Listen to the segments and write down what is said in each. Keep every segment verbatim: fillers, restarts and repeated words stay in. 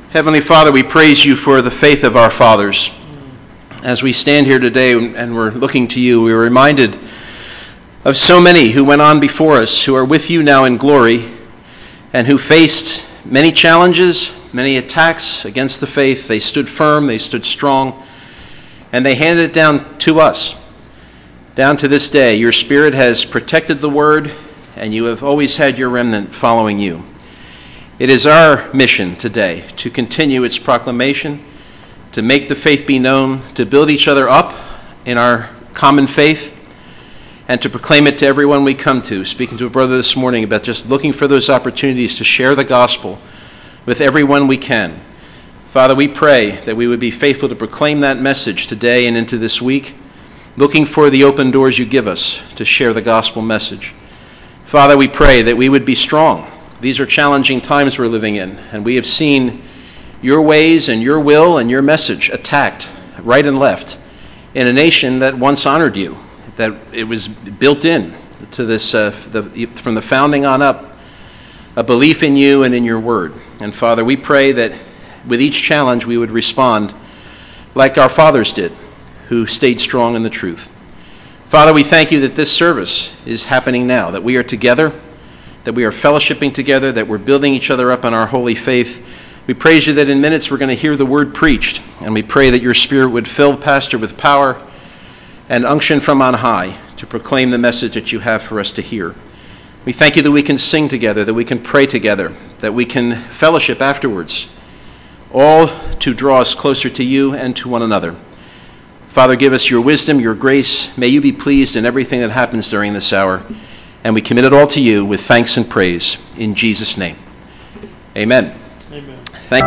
Heavenly Father, we praise you for the faith of our fathers. As we stand here today and we're looking to you, we are reminded of so many who went on before us, who are with you now in glory, and who faced many challenges, many attacks against the faith. They stood firm, they stood strong, and they handed it down to us. Down to this day, your Spirit has protected the word, and you have always had your remnant following you. It is our mission today to continue its proclamation, to make the faith be known, to build each other up in our common faith, and to proclaim it to everyone we come to. Speaking to a brother this morning about just looking for those opportunities to share the gospel with everyone we can. Father, we pray that we would be faithful to proclaim that message today and into this week, looking for the open doors you give us to share the gospel message. Father, we pray that we would be strong. These are challenging times we're living in, and we have seen your ways and your will and your message attacked right and left in a nation that once honored you, that it was built in to this, uh, the, from the founding on up, a belief in you and in your word. And Father, we pray that with each challenge we would respond like our fathers did, who stayed strong in the truth. Father, we thank you that this service is happening now, that we are together, that we are fellowshipping together, that we're building each other up in our holy faith. We praise you that in minutes we're going to hear the word preached, and we pray that your Spirit would fill Pastor with power and unction from on high to proclaim the message that you have for us to hear. We thank you that we can sing together, that we can pray together, that we can fellowship afterwards, all to draw us closer to you and to one another. Father, give us your wisdom, your grace. May you be pleased in everything that happens during this hour. And we commit it all to you with thanks and praise. In Jesus' name. Amen. Amen. Thank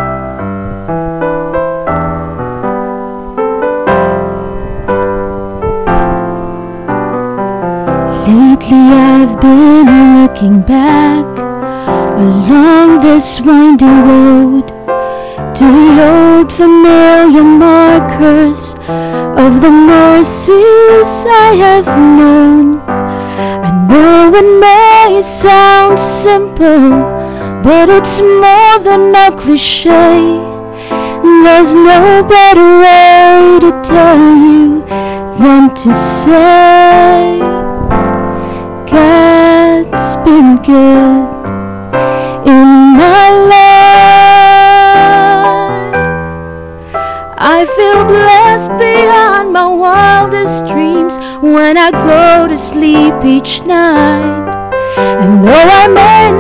Lately I've been looking back along this winding road to the old familiar markers of the mercies I have known. I know it may sound simple, but it's more than a cliche. There's no better way to tell you than to say God's been good in my life. I feel blessed beyond my wildest dreams when I go to sleep each night. And though I may,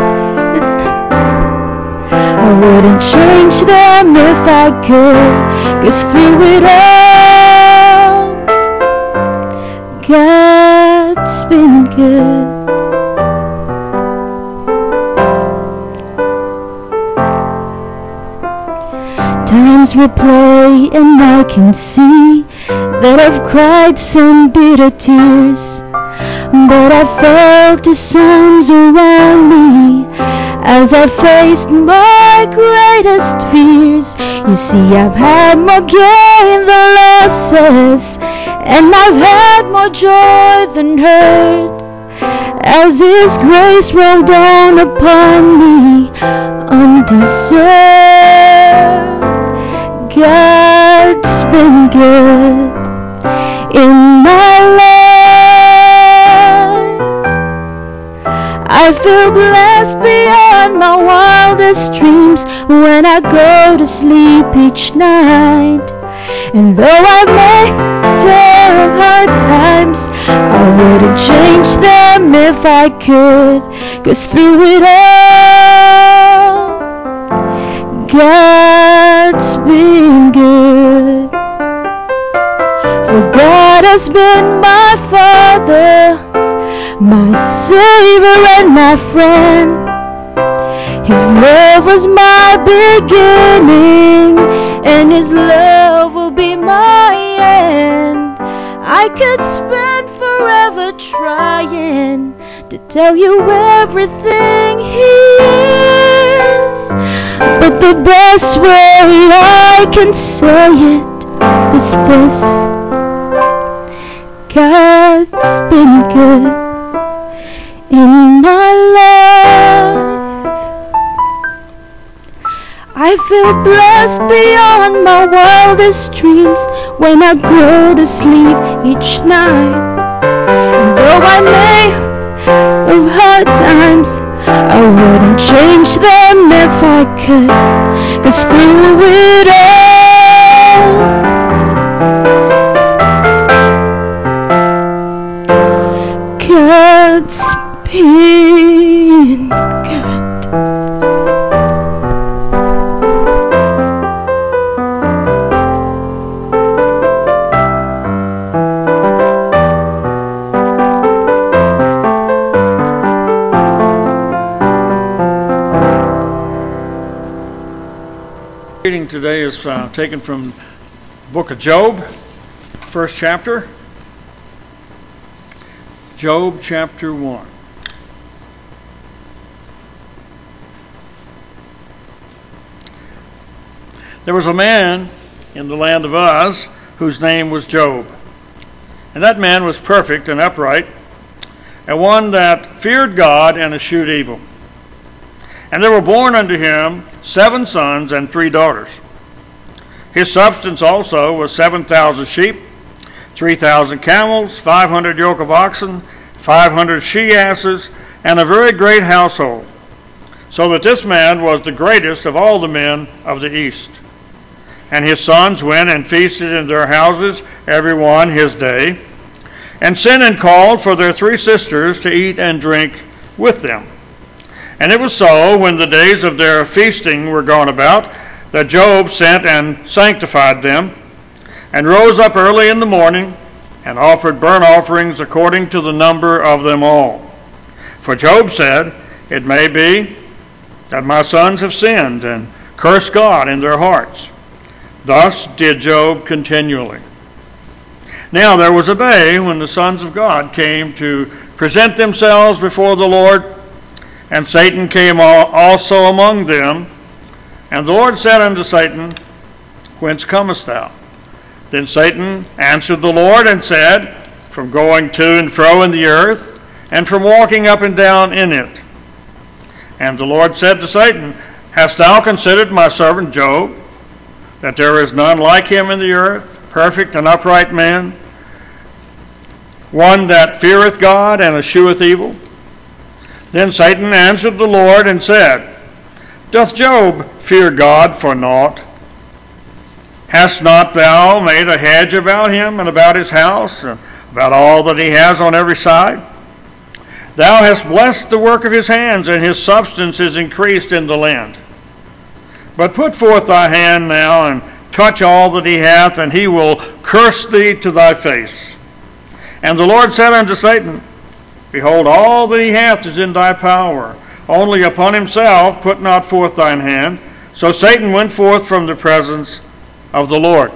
I wouldn't change them if I could, 'cause through it all, God's been good. Times will play and I can see that I've cried some bitter tears, but I felt his arms around me as I faced my greatest fears. You see, I've had more gain than losses, and I've had more joy than hurt, as his grace rolled down upon me undeserved. God's been good in my life. I feel blessed beyond my wildest dreams when I go to sleep each night. And though I may endure hard times, I wouldn't change them if I could, 'cause through it all, God's been good. For God has been my Father, my Savior and my friend. His love was my beginning, and his love will be my end. I could spend forever trying to tell you everything he is, but the best way I can say it is this: God's been good in my life. I feel blessed beyond my wildest dreams when I go to sleep each night. And though I may have hard times, I wouldn't change them if I could, 'cause through it all, God's been good. Reading today is uh, taken from the book of Job, first chapter. Job chapter one. There was a man in the land of Uz whose name was Job. And that man was perfect and upright, and one that feared God and eschewed evil. And there were born unto him seven sons and three daughters. His substance also was seven thousand sheep, three thousand camels, five hundred yoke of oxen, five hundred she-asses, and a very great household, so that this man was the greatest of all the men of the east. And his sons went and feasted in their houses, every one his day, and sent and called for their three sisters to eat and drink with them. And it was so, when the days of their feasting were gone about, that Job sent and sanctified them, and rose up early in the morning, and offered burnt offerings according to the number of them all. For Job said, It may be that my sons have sinned, and cursed God in their hearts. Thus did Job continually. Now there was a day when the sons of God came to present themselves before the Lord, and Satan came also among them. And the Lord said unto Satan, Whence comest thou? Then Satan answered the Lord and said, From going to and fro in the earth, and from walking up and down in it. And the Lord said to Satan, Hast thou considered my servant Job, that there is none like him in the earth, perfect and upright man, one that feareth God and escheweth evil? Then Satan answered the Lord and said, Doth Job fear God for naught? Hast not thou made a hedge about him and about his house, and about all that he has on every side? Thou hast blessed the work of his hands, and his substance is increased in the land. But put forth thy hand now, and touch all that he hath, and he will curse thee to thy face. And the Lord said unto Satan, Behold, all that he hath is in thy power. Only upon himself put not forth thine hand. So Satan went forth from the presence of the Lord.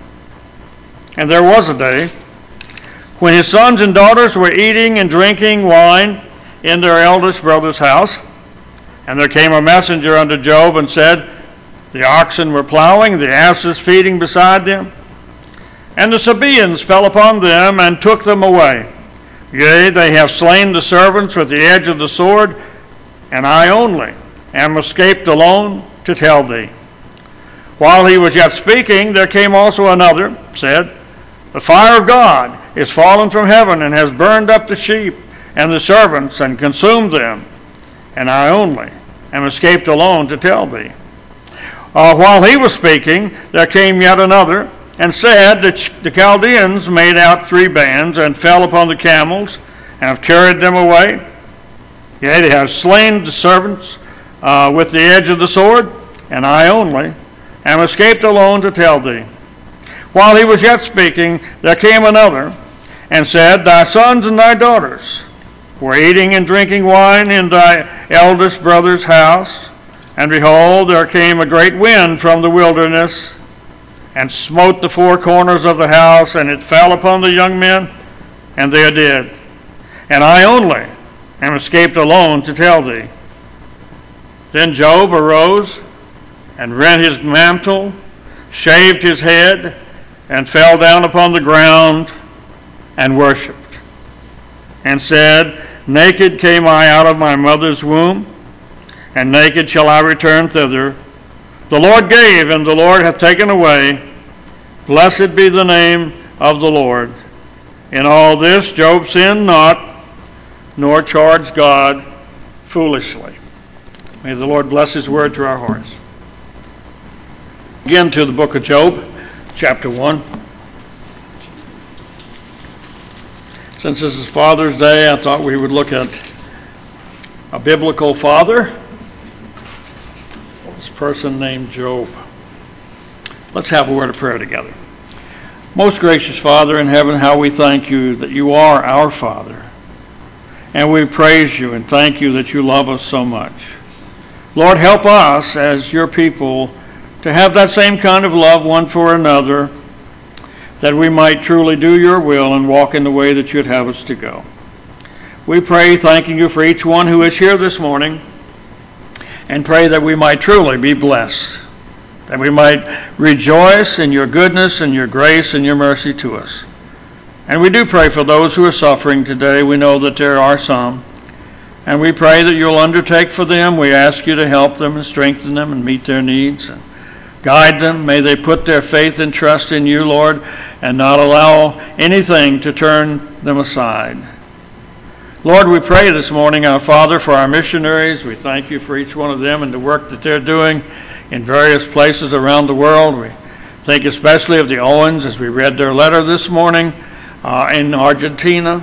And there was a day when his sons and daughters were eating and drinking wine in their eldest brother's house. And there came a messenger unto Job and said, The oxen were plowing, the asses feeding beside them. And the Sabaeans fell upon them and took them away. Yea, they have slain the servants with the edge of the sword, and I only am escaped alone to tell thee. While he was yet speaking, there came also another, said, The fire of God is fallen from heaven, and has burned up the sheep and the servants, and consumed them, and I only am escaped alone to tell thee. Uh, while he was speaking, there came yet another, and said that the Chaldeans made out three bands, and fell upon the camels, and have carried them away. Yea, they have slain the servants uh, with the edge of the sword, and I only am escaped alone to tell thee. While he was yet speaking, there came another, and said, Thy sons and thy daughters were eating and drinking wine in thy eldest brother's house, and behold, there came a great wind from the wilderness, and smote the four corners of the house, and it fell upon the young men, and they are dead. And I only am escaped alone to tell thee. Then Job arose, and rent his mantle, shaved his head, and fell down upon the ground, and worshipped, and said, Naked came I out of my mother's womb, and naked shall I return thither. The Lord gave, and the Lord hath taken away. Blessed be the name of the Lord. In all this Job sinned not, nor charged God foolishly. May the Lord bless his word to our hearts. Again to the book of Job, chapter one. Since this is Father's Day, I thought we would look at a biblical father, this person named Job. Let's have a word of prayer together. Most gracious Father in heaven, how we thank you that you are our Father. And we praise you and thank you that you love us so much. Lord, help us as your people to have that same kind of love one for another, that we might truly do your will and walk in the way that you'd have us to go. We pray, thanking you for each one who is here this morning, and pray that we might truly be blessed, that we might rejoice in your goodness and your grace and your mercy to us. And we do pray for those who are suffering today. We know that there are some. And we pray that you'll undertake for them. We ask you to help them and strengthen them and meet their needs and guide them. May they put their faith and trust in you, Lord, and not allow anything to turn them aside. Lord, we pray this morning, our Father, for our missionaries. We thank you for each one of them and the work that they're doing in various places around the world. We think especially of the Owens as we read their letter this morning uh, in Argentina,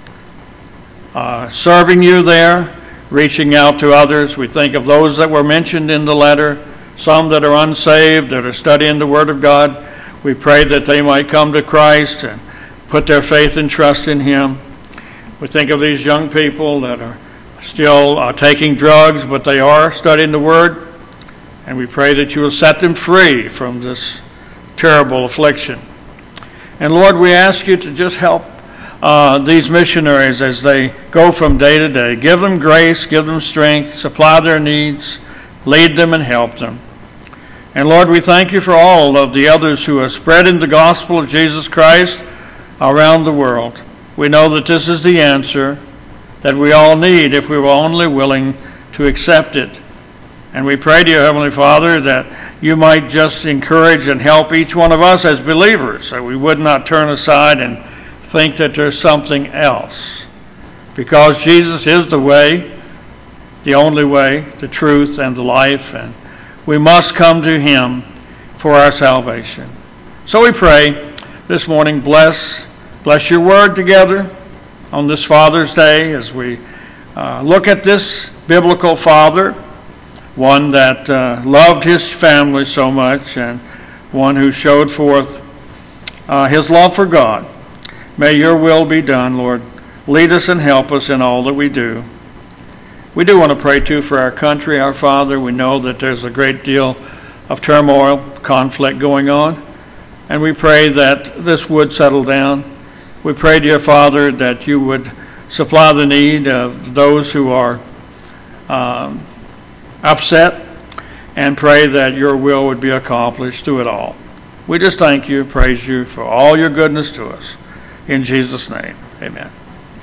uh, serving you there, reaching out to others. We think of those that were mentioned in the letter, some that are unsaved, that are studying the Word of God. We pray that they might come to Christ and put their faith and trust in him. We think of these young people that are still uh, taking drugs, but they are studying the Word. And we pray that you will set them free from this terrible affliction. And Lord, we ask you to just help uh, these missionaries as they go from day to day. Give them grace, give them strength, supply their needs, lead them and help them. And Lord, we thank you for all of the others who are spreading the gospel of Jesus Christ around the world. We know that this is the answer that we all need if we were only willing to accept it. And we pray to you, Heavenly Father, that you might just encourage and help each one of us as believers, that we would not turn aside and think that there's something else. Because Jesus is the way, the only way, the truth, and the life, and we must come to him for our salvation. So we pray this morning, bless, bless your word together on this Father's Day as we uh, look at this biblical father, one that uh, loved his family so much and one who showed forth uh, his love for God. May your will be done, Lord. Lead us and help us in all that we do. We do want to pray, too, for our country, our Father. We know that there's a great deal of turmoil, conflict going on, and we pray that this would settle down. We pray, dear Father, that you would supply the need of those who are um, upset, and pray that your will would be accomplished through it all. We just thank you, praise you for all your goodness to us. In Jesus' name, amen.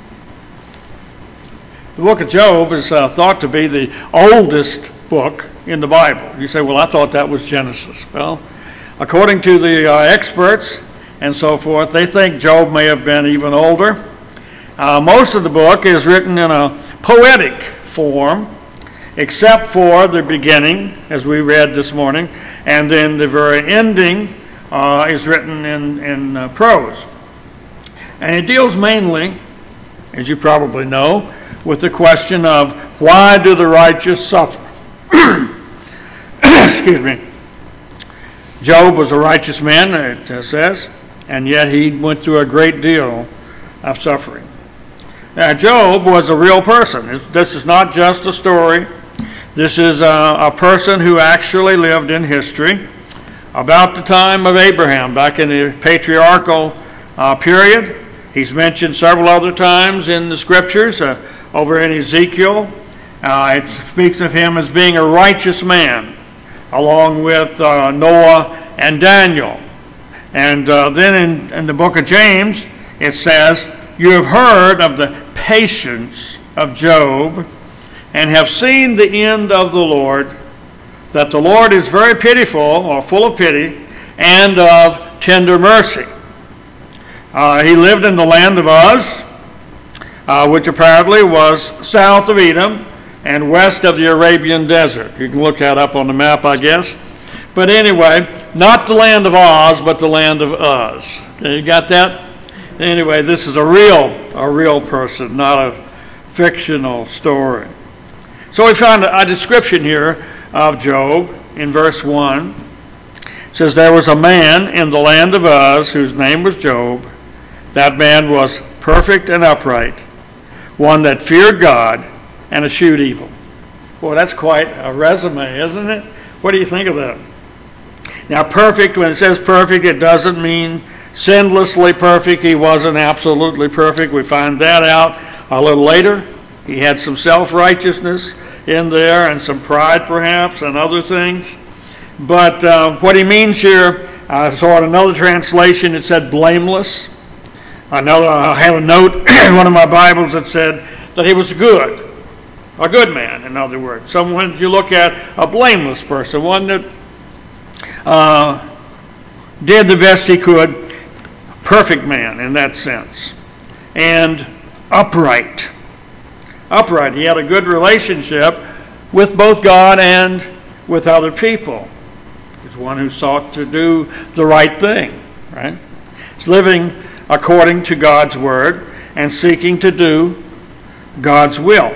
The book of Job is uh, thought to be the oldest book in the Bible. You say, well, I thought that was Genesis. Well, according to the uh, experts and so forth, they think Job may have been even older. Uh, most of the book is written in a poetic form, except for the beginning, as we read this morning, and then the very ending uh, is written in, in uh, prose. And it deals mainly, as you probably know, with the question of why do the righteous suffer? Excuse me. Job was a righteous man, it says, and yet he went through a great deal of suffering. Now, Job was a real person. This is not just a story. This is a, a person who actually lived in history about the time of Abraham, back in the patriarchal uh, period. He's mentioned several other times in the scriptures. Uh, over in Ezekiel, uh, it speaks of him as being a righteous man, along with uh, Noah and Daniel. And uh, then in, in the book of James, it says, you have heard of the patience of Job, and have seen the end of the Lord, that the Lord is very pitiful, or full of pity, and of tender mercy. Uh, he lived in the land of Uz, uh, which apparently was south of Edom and west of the Arabian desert. You can look that up on the map, I guess. But anyway, not the land of Oz, but the land of Uz. Okay, you got that? Anyway, this is a real, a real person, not a fictional story. So we found a description here of Job in verse one. It says, there was a man in the land of Uz whose name was Job. That man was perfect and upright, one that feared God and eschewed evil. Boy, that's quite a resume, isn't it? What do you think of that? Now, perfect, when it says perfect, it doesn't mean sinlessly perfect. He wasn't absolutely perfect. We find that out a little later. He had some self-righteousness in there and some pride perhaps and other things. But uh, what he means here, I saw in another translation it said blameless. Another, I have a note in one of my Bibles that said that he was good. A good man, in other words. Someone, you look at a blameless person, one that uh, did the best he could. Perfect man in that sense. And upright. Upright. He had a good relationship with both God and with other people. He's one who sought to do the right thing, right? He's living according to God's word and seeking to do God's will.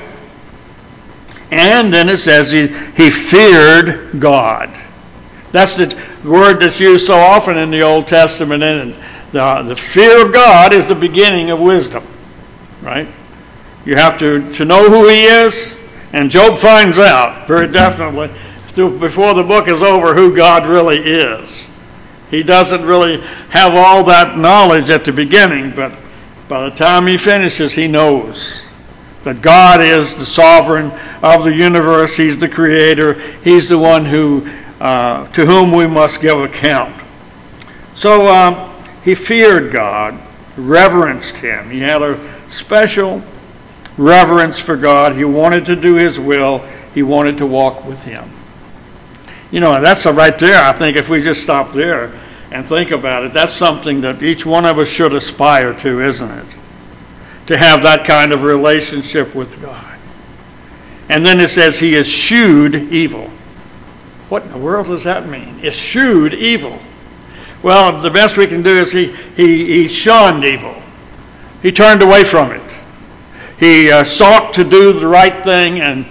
And then it says he, he feared God. That's the word that's used so often in the Old Testament. And the, the fear of God is the beginning of wisdom, right? You have to, to know who he is, and Job finds out very definitely through, before the book is over who God really is. He doesn't really have all that knowledge at the beginning, but by the time he finishes, he knows that God is the sovereign of the universe. He's the creator. He's the one who, uh, to whom we must give account. So um, he feared God, reverenced him. He had a special reverence for God. He wanted to do his will. He wanted to walk with him. You know, that's right there. I think if we just stop there and think about it, that's something that each one of us should aspire to, isn't it? To have that kind of relationship with God. And then it says he eschewed evil. What in the world does that mean? Eschewed evil. Well, the best we can do is he, he, he shunned evil. He turned away from it. He uh, sought to do the right thing and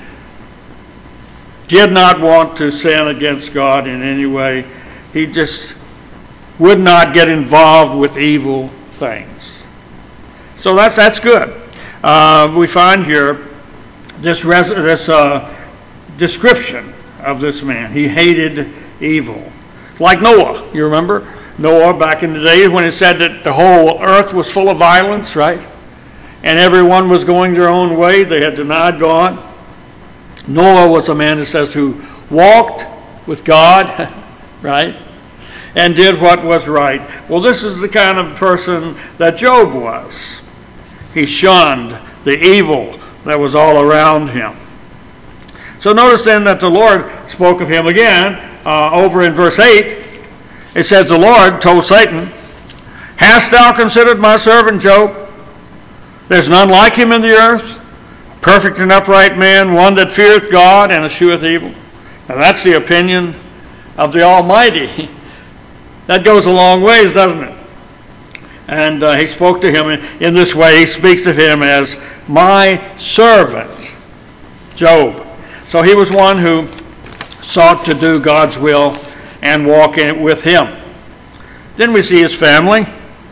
did not want to sin against God in any way. He just would not get involved with evil things. So that's that's good. Uh, we find here this res- this uh, description of this man. He hated evil. Like Noah, you remember? Noah back in the day when it said that the whole earth was full of violence, right? And everyone was going their own way. They had denied God. Noah was a man, it says, who walked with God, right? And did what was right. Well, this is the kind of person that Job was. He shunned the evil that was all around him. So notice then that the Lord spoke of him again uh, over in verse eight. It says, the Lord told Satan, hast thou considered my servant Job? There's none like him in the earth, perfect and upright man, one that feareth God and escheweth evil. Now that's the opinion of the Almighty. That goes a long ways, doesn't it? And uh, he spoke to him in, in this way. He speaks of him as my servant, Job. So he was one who sought to do God's will and walk in it with him. Then we see his family.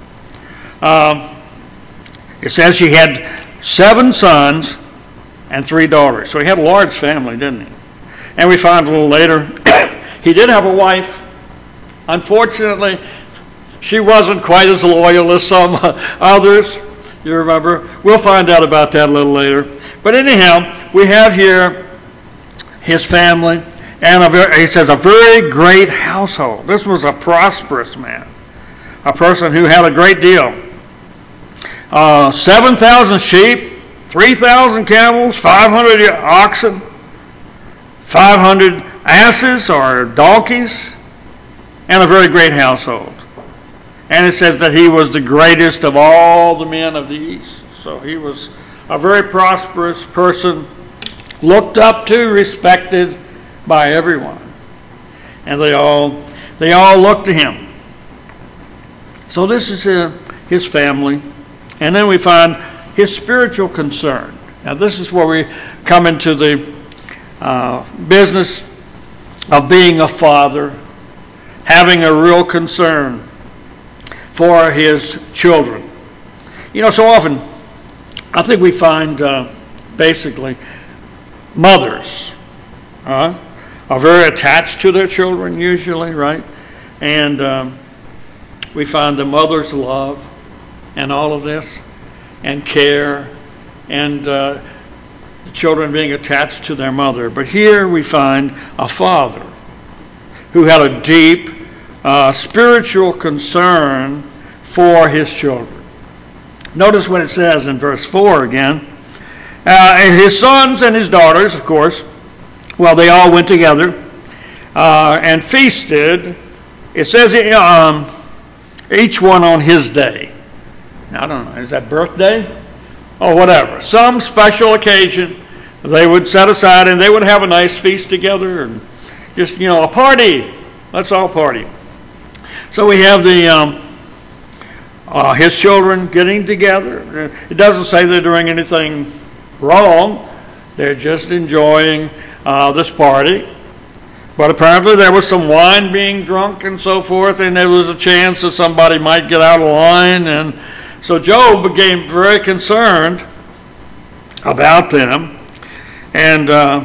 Um, it says he had seven sons and three daughters. So he had a large family, didn't he? And we find a little later, he did have a wife. Unfortunately, she wasn't quite as loyal as some others. You remember? We'll find out about that a little later. But anyhow, we have here his family, and a very, he says a very great household. This was a prosperous man, a person who had a great deal. Uh, seven thousand sheep, three thousand camels, five hundred oxen, five hundred asses or donkeys, and a very great household. And it says that he was the greatest of all the men of the East. So he was a very prosperous person, looked up to, respected by everyone. And they all they all looked to him. So this is uh, his family. And then we find his spiritual concern. Now this is where we come into the uh, business of being a father, having a real concern for his children. You know, so often, I think we find uh, basically mothers uh, are very attached to their children usually, right? And um, we find the mother's love and all of this, and care, and uh, the children being attached to their mother. But here we find a father who had a deep uh, spiritual concern for his children. Notice what it says in verse four again. Uh, and his sons and his daughters, of course, well, they all went together uh, and feasted. It says um, each one on his day. Now, I don't know, is that birthday? Or whatever. Some special occasion they would set aside and they would have a nice feast together and just, you know, a party. Let's all party. So we have the um, uh, his children getting together. It doesn't say they're doing anything wrong. They're just enjoying uh, this party. But apparently there was some wine being drunk and so forth, and there was a chance that somebody might get out of line. And so Job became very concerned about them. And uh,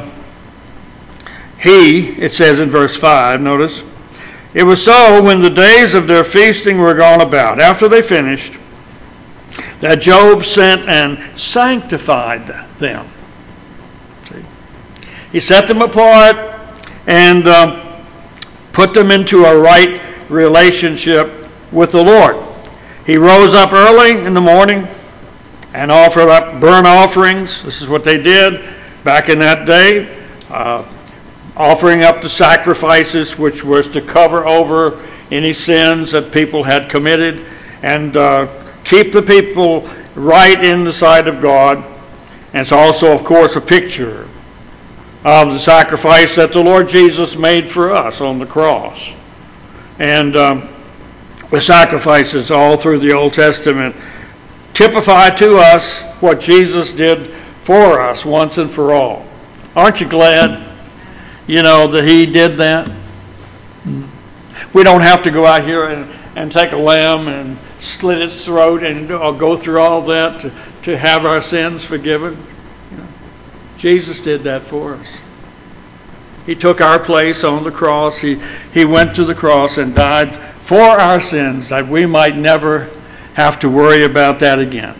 he, it says in verse five, notice, it was so when the days of their feasting were gone about, after they finished, that Job sent and sanctified them. See? He set them apart and uh, put them into a right relationship with the Lord. He rose up early in the morning and offered up burnt offerings. This is what they did back in that day. Uh, offering up the sacrifices, which was to cover over any sins that people had committed and uh, keep the people right in the sight of God. And it's also, of course, a picture of the sacrifice that the Lord Jesus made for us on the cross. And um, the sacrifices all through the Old Testament typify to us what Jesus did for us once and for all. Aren't you glad, you know, that he did that? We don't have to go out here and, and take a lamb and slit its throat and go through all that to, to have our sins forgiven. You know, Jesus did that for us. He took our place on the cross. He, he went to the cross and died for our sins that we might never have to worry about that again.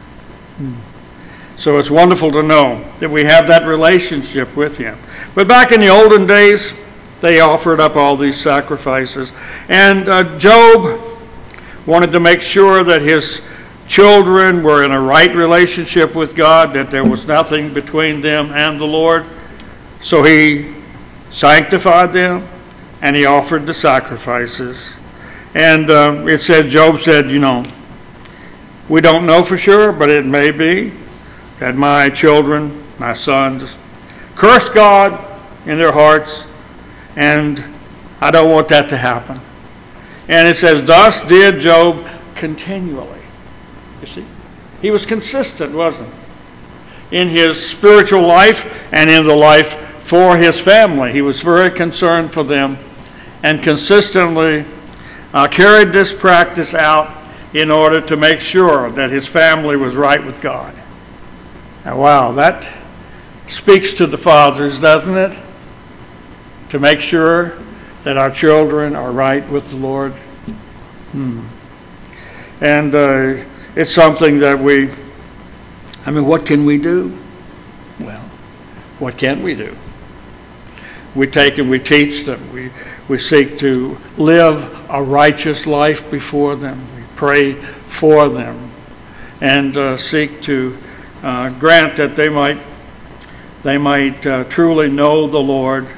So it's wonderful to know that we have that relationship with him. But back in the olden days, they offered up all these sacrifices. And uh, Job wanted to make sure that his children were in a right relationship with God, that there was nothing between them and the Lord. So he sanctified them, and he offered the sacrifices. And uh, it said, Job said, you know, we don't know for sure, but it may be that my children, my sons, curse God in their hearts, and I don't want that to happen. And it says, thus did Job continually. You see, he was consistent, wasn't he? In his spiritual life and in the life for his family. He was very concerned for them and consistently uh, carried this practice out in order to make sure that his family was right with God. Now, wow, that speaks to the fathers, doesn't it? To make sure that our children are right with the Lord. Hmm. And uh, it's something that we, I mean, what can we do? Well, what can we do? We take and we teach them. We, we seek to live a righteous life before them. We pray for them and uh, seek to uh, grant that they might they might uh, truly know the Lord,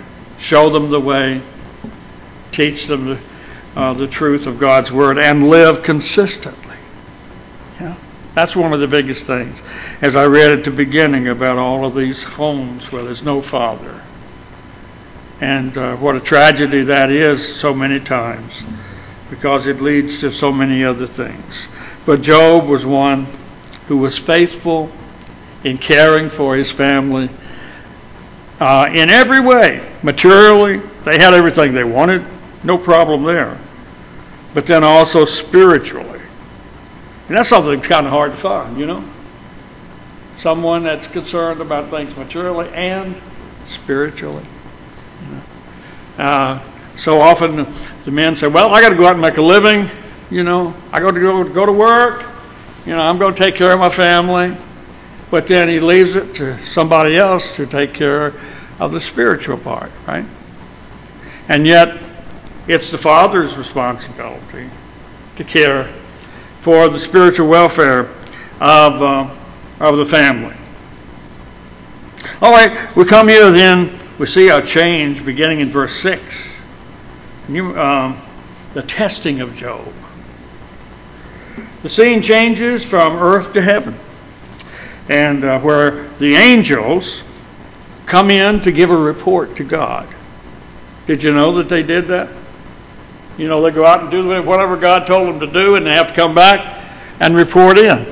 show them the way, teach them the, uh, the truth of God's Word, and live consistently. Yeah? That's one of the biggest things. As I read at the beginning about all of these homes where there's no father, and uh, what a tragedy that is so many times, because it leads to so many other things. But Job was one who was faithful in caring for his family uh, in every way. Materially, they had everything they wanted, no problem there. But then also spiritually. And that's something that's kind of hard to find, you know? Someone that's concerned about things materially and spiritually. You know? uh, so often the men say, well, I got to go out and make a living, you know. I got to go, go to work. You know, I'm going to take care of my family. But then he leaves it to somebody else to take care of the spiritual part, right? And yet, it's the father's responsibility to care for the spiritual welfare of uh, of the family. All right, we come here then, we see a change beginning in verse six. You, um, the testing of Job. The scene changes from earth to heaven, and uh, where the angels come in to give a report to God. Did you know that they did that? You know, they go out and do whatever God told them to do, and they have to come back and report in.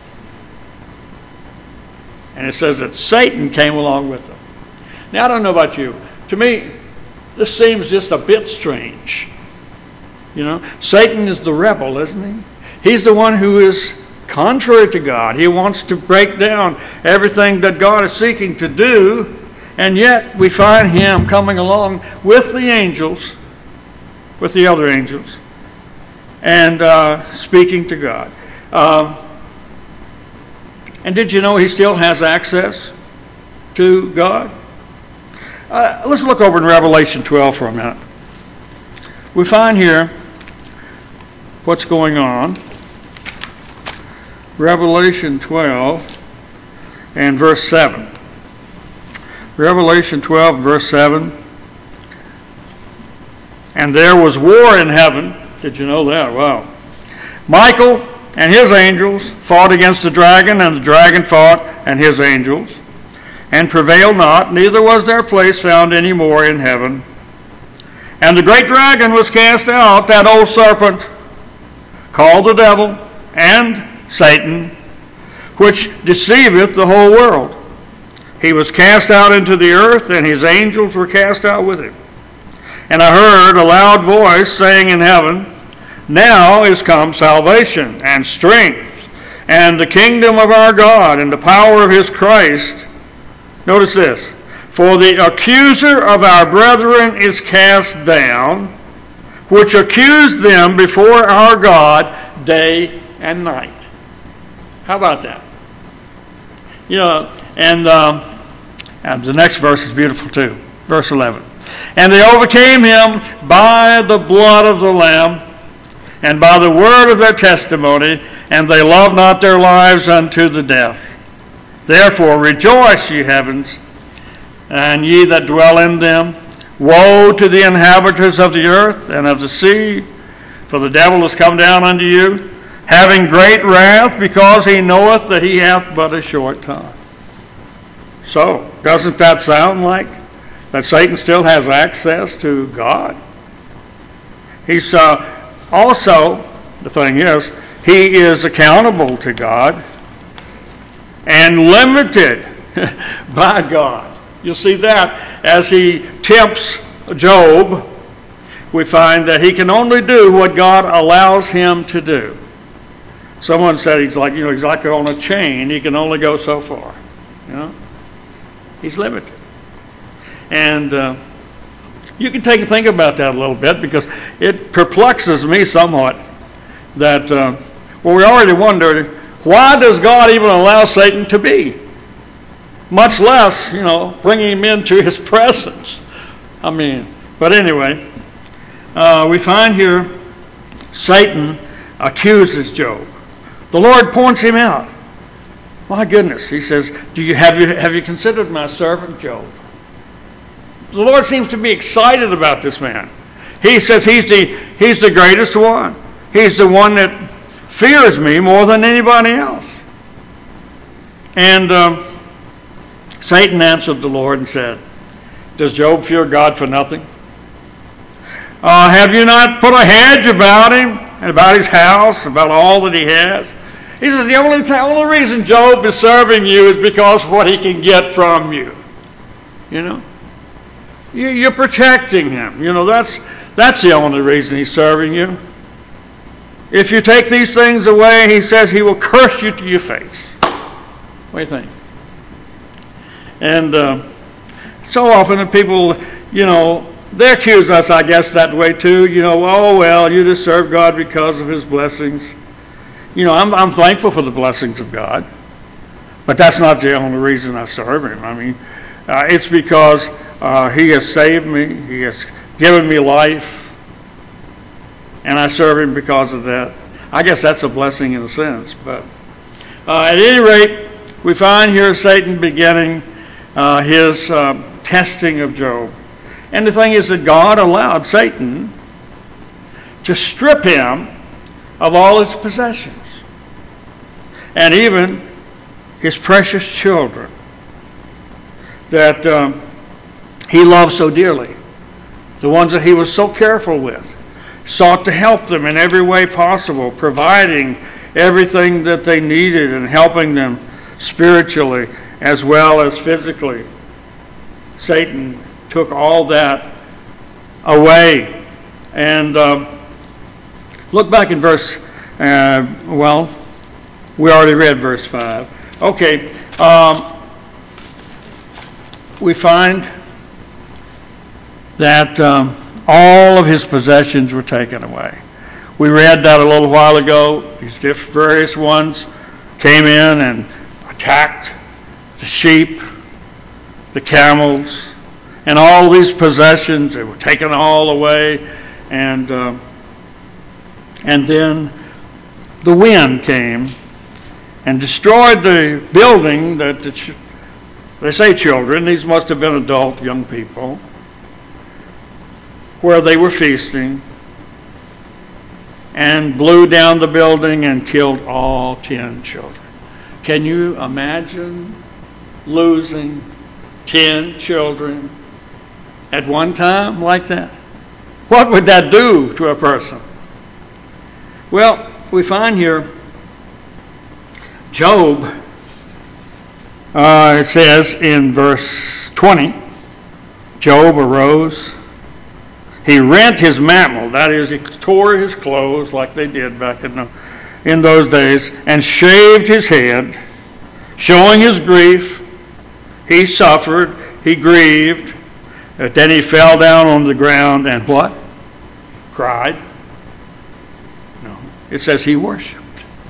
And it says that Satan came along with them. Now, I don't know about you. To me, this seems just a bit strange. You know, Satan is the rebel, isn't he? He's the one who is contrary to God. He wants to break down everything that God is seeking to do, and yet we find him coming along with the angels, with the other angels, and uh, speaking to God. Uh, and did you know he still has access to God? Uh, let's look over in Revelation twelve for a minute. We find here what's going on. Revelation twelve and verse seven. Revelation twelve, verse seven. And there was war in heaven. Did you know that? Wow. Michael and his angels fought against the dragon, and the dragon fought and his angels, and prevailed not, neither was their place found any more in heaven. And the great dragon was cast out, that old serpent, called the devil and Satan, which deceiveth the whole world. He was cast out into the earth, and his angels were cast out with him. And I heard a loud voice saying in heaven, now is come salvation and strength and the kingdom of our God and the power of his Christ. Notice this. For the accuser of our brethren is cast down, which accused them before our God day and night. How about that? You know, and, um, and the next verse is beautiful too. Verse eleven. And they overcame him by the blood of the Lamb and by the word of their testimony, and they loved not their lives unto the death. Therefore rejoice, ye heavens, and ye that dwell in them. Woe to the inhabitants of the earth and of the sea, for the devil is come down unto you, having great wrath, because he knoweth that he hath but a short time. So, doesn't that sound like that Satan still has access to God? He's uh, also, the thing is, he is accountable to God and limited by God. You'll see that as he tempts Job, we find that he can only do what God allows him to do. Someone said he's like, you know, he's like on a chain. He can only go so far. You know, he's limited. And uh, you can take and think about that a little bit, because it perplexes me somewhat that, uh, well, we already wondered, why does God even allow Satan to be? Much less, you know, bringing him into his presence. I mean, but anyway, uh, we find here Satan accuses Job. The Lord points him out. My goodness, he says, "Do you have you have you considered my servant Job? the Lord seems to be excited about this man. He says he's the, he's the greatest one. He's the one that fears me more than anybody else. And um, Satan answered the Lord and said, does Job fear God for nothing? Uh, have you not put a hedge about him, and about his house, about all that he has? He says, the only, t- only reason Job is serving you is because of what he can get from you. You know? You, you're protecting him. You know, that's, that's the only reason he's serving you. If you take these things away, he says he will curse you to your face. What do you think? And uh, so often the people, you know, they accuse us, I guess, that way too. You know, oh, well, you just serve God because of his blessings. You know, I'm, I'm thankful for the blessings of God. But that's not the only reason I serve him. I mean, uh, it's because uh, he has saved me. He has given me life. And I serve him because of that. I guess that's a blessing in a sense. But uh, at any rate, we find here Satan beginning uh, his uh, testing of Job. And the thing is that God allowed Satan to strip him of all his possessions. And even his precious children that um, he loved so dearly. The ones that he was so careful with. Sought to help them in every way possible, providing everything that they needed and helping them spiritually as well as physically. Satan took all that away. And um, look back in verse, uh, well, we already read verse five. Okay, um, we find that um, all of his possessions were taken away. We read that a little while ago. These various ones came in and attacked the sheep, the camels, and all these possessions. They were taken all away. And, uh, and then the wind came and destroyed the building that the ch- they say children, these must have been adult young people, where they were feasting, and blew down the building and killed all ten children. Can you imagine losing ten children at one time like that? What would that do to a person? Well, we find here Job, uh, it says in verse twenty, Job arose. He rent his mantle, that is, he tore his clothes like they did back in, the, in those days, and shaved his head, showing his grief. He suffered, he grieved. But then he fell down on the ground and what? Cried. No, it says he worshiped.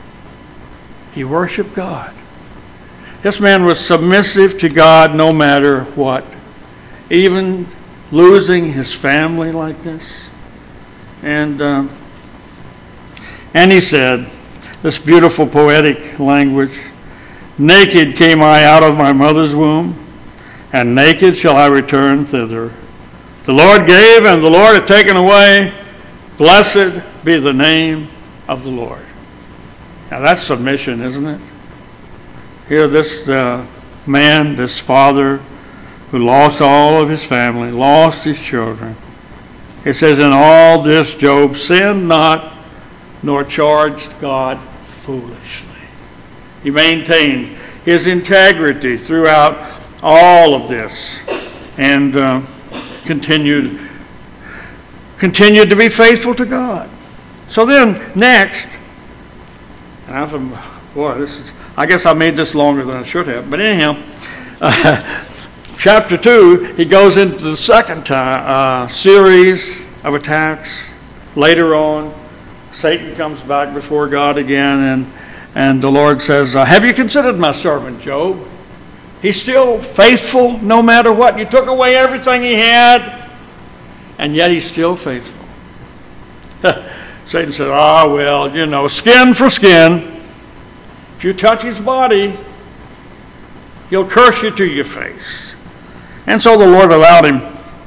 He worshiped God. This man was submissive to God no matter what. Even losing his family like this. And uh, and he said, this beautiful poetic language, naked came I out of my mother's womb, and naked shall I return thither. The Lord gave, and the Lord hath taken away. Blessed be the name of the Lord. Now that's submission, isn't it? Here this uh, man, this father, who lost all of his family, lost his children. It says, in all this Job sinned not, nor charged God foolishly. He maintained his integrity throughout all of this, and uh, continued, continued to be faithful to God. So then, next, and I thought, boy, this is, I guess I made this longer than I should have, but anyhow, uh, chapter two, he goes into the second time, uh, series of attacks. Later on, Satan comes back before God again, and, and the Lord says, uh, have you considered my servant Job? He's still faithful no matter what. You took away everything he had, and yet he's still faithful. Satan said, ah, well, you know, skin for skin. If you touch his body, he'll curse you to your face. And so the Lord allowed him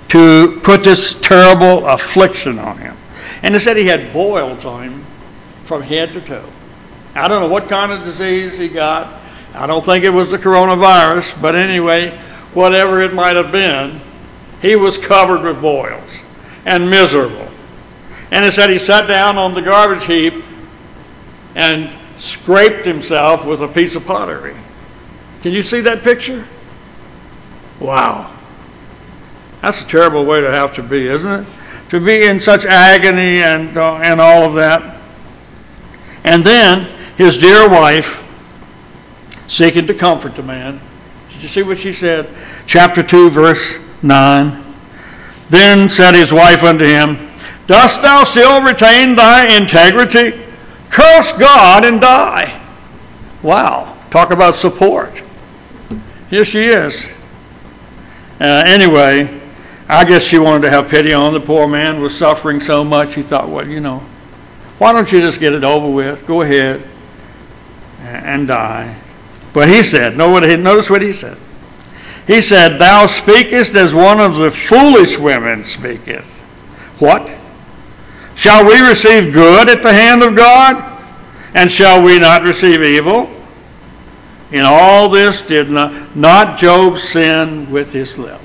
to put this terrible affliction on him. And it said he had boils on him from head to toe. I don't know what kind of disease he got. I don't think it was the coronavirus, but anyway, whatever it might have been, he was covered with boils and miserable. And it said he sat down on the garbage heap and scraped himself with a piece of pottery. Can you see that picture? Wow. That's a terrible way to have to be, isn't it? To be in such agony and uh, and all of that. And then his dear wife, seeking to comfort the man. Did you see what she said? Chapter two, verse nine. Then said his wife unto him, Dost thou still retain thy integrity? Curse God and die. Wow. Talk about support. Here she is. Uh, anyway, I guess she wanted to have pity on the poor man, was suffering so much. He thought, well, you know, why don't you just get it over with? Go ahead and die. But he said, notice what he said. He said, Thou speakest as one of the foolish women speaketh. What? Shall we receive good at the hand of God? And shall we not receive evil? In all this did not, not Job sin with his lips.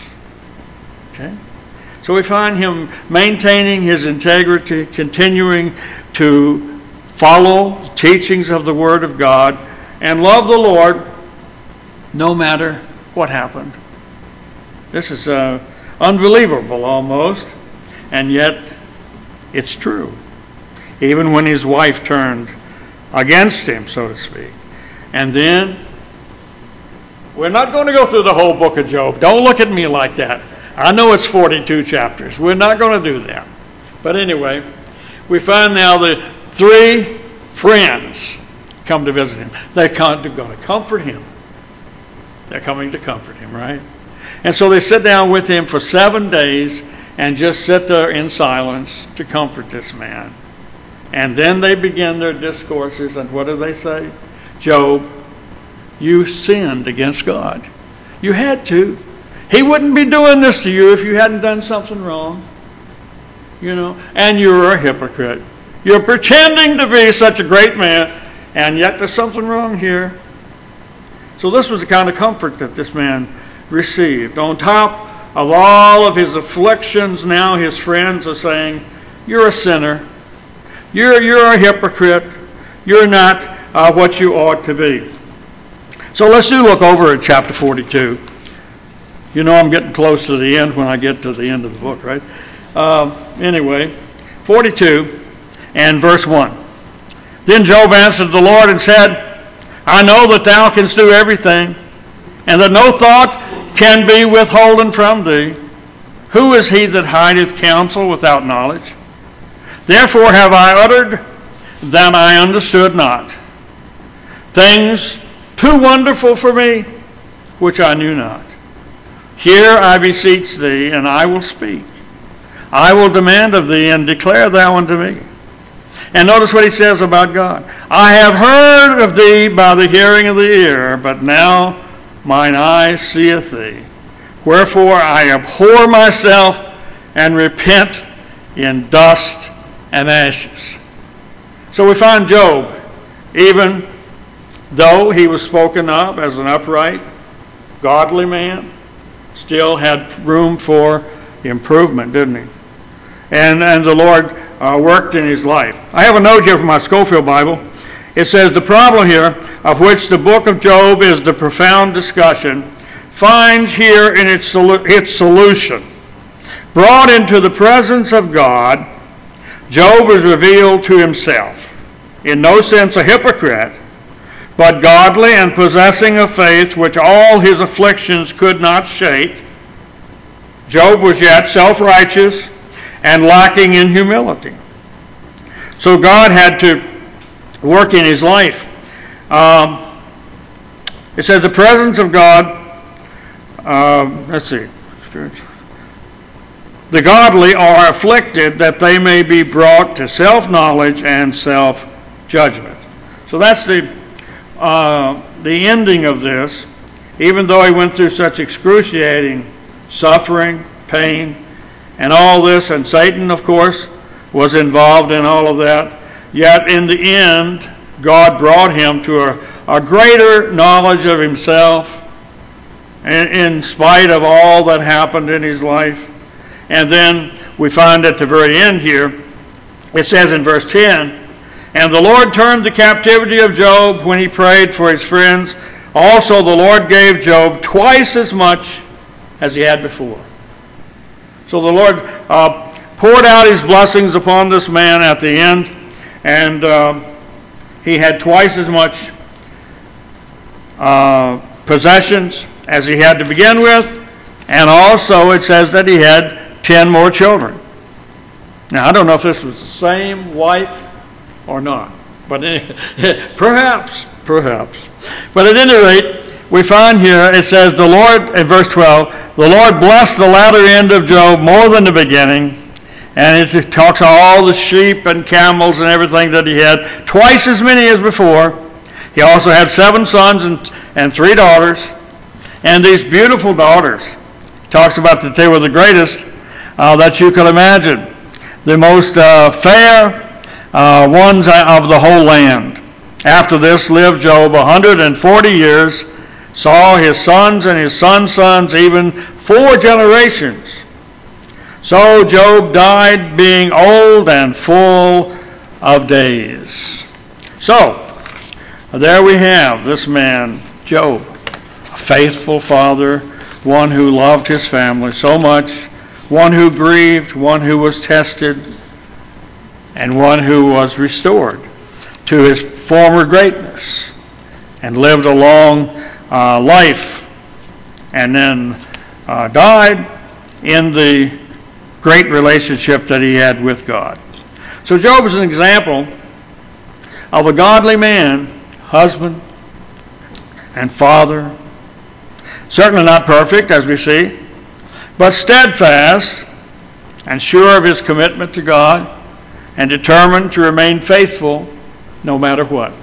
Okay? So we find him maintaining his integrity, continuing to follow the teachings of the Word of God, and love the Lord no matter what happened. This is uh, unbelievable almost, and yet it's true. Even when his wife turned against him, so to speak. And then, we're not going to go through the whole book of Job. Don't look at me like that. I know it's forty-two chapters. We're not going to do that. But anyway, we find now the three friends come to visit him. They're going to comfort him. They're coming to comfort him, right? And so they sit down with him for seven days and just sit there in silence to comfort this man. And then they begin their discourses, and what do they say? Job, you sinned against God. You had to. He wouldn't be doing this to you if you hadn't done something wrong. You know, and you're a hypocrite. You're pretending to be such a great man, and yet there's something wrong here. So this was the kind of comfort that this man received. On top of all of his afflictions, now his friends are saying, you're a sinner. You're, you're a hypocrite. You're not uh, what you ought to be. So let's do look over at chapter forty-two. You know I'm getting close to the end when I get to the end of the book, right? Uh, anyway, forty-two and verse one. Then Job answered the Lord and said, I know that thou canst do everything, and that no thought can be withholden from thee. Who is he that hideth counsel without knowledge? Therefore have I uttered that I understood not, things too wonderful for me, which I knew not. Hear, I beseech thee, and I will speak. I will demand of thee, and declare thou unto me. And notice what he says about God. I have heard of thee by the hearing of the ear, but now mine eye seeth thee. Wherefore I abhor myself, and repent in dust and ashes. So we find Job, even though he was spoken of as an upright, godly man, still had room for improvement, didn't he? And and the Lord uh, worked in his life. I have a note here from my Schofield Bible. It says, the problem here, of which the book of Job is the profound discussion, finds here in its, solu- its solution. Brought into the presence of God, Job is revealed to himself. In no sense a hypocrite, but godly and possessing a faith which all his afflictions could not shake. Job was yet self-righteous and lacking in humility. So God had to work in his life. Um, it says the presence of God, uh, let's see, the godly are afflicted that they may be brought to self-knowledge and self-judgment. So that's the uh, the ending of this. Even though he went through such excruciating suffering, pain, and all this, and Satan, of course, was involved in all of that. Yet in the end, God brought him to a, a greater knowledge of himself, in, in spite of all that happened in his life. And then we find at the very end here, it says in verse ten, "And the Lord turned the captivity of Job when he prayed for his friends. Also the Lord gave Job twice as much as he had before." So the Lord uh, poured out his blessings upon this man at the end, and uh, he had twice as much uh, possessions as he had to begin with, and also it says that he had ten more children. Now, I don't know if this was the same wife or not, but perhaps, perhaps. But at any rate, we find here, it says, the Lord, in verse twelve, the Lord blessed the latter end of Job more than the beginning, and it talks about all the sheep and camels and everything that he had, twice as many as before. He also had seven sons and, and three daughters, and these beautiful daughters. Talks about that they were the greatest uh, that you could imagine. The most uh, fair uh, ones of the whole land. After this lived Job one hundred forty years, saw his sons and his sons' sons, even four generations. So Job died being old and full of days. So, there we have this man, Job, a faithful father, one who loved his family so much, one who grieved, one who was tested, and one who was restored to his former greatness and lived a long uh, life, and then uh, died in the great relationship that he had with God. So Job is an example of a godly man, husband and father, certainly not perfect, as we see, but steadfast and sure of his commitment to God and determined to remain faithful no matter what.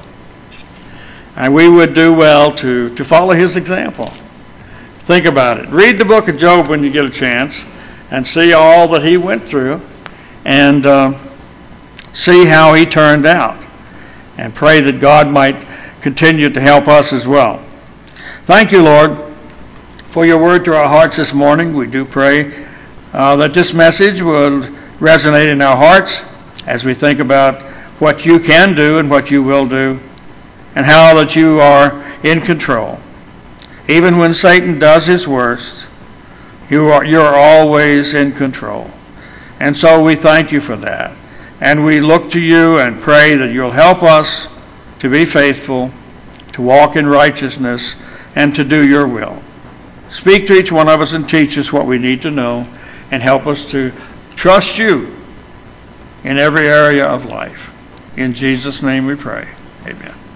And we would do well to, to follow his example. Think about it. Read the book of Job when you get a chance and see all that he went through, and uh, see how he turned out, and pray that God might continue to help us as well. Thank you, Lord, for your word to our hearts this morning. We do pray uh, that this message will resonate in our hearts as we think about what you can do and what you will do, and how that you are in control. Even when Satan does his worst, you are you're always in control. And so we thank you for that. And we look to you and pray that you'll help us to be faithful, to walk in righteousness, and to do your will. Speak to each one of us and teach us what we need to know, and help us to trust you in every area of life. In Jesus' name we pray. Amen.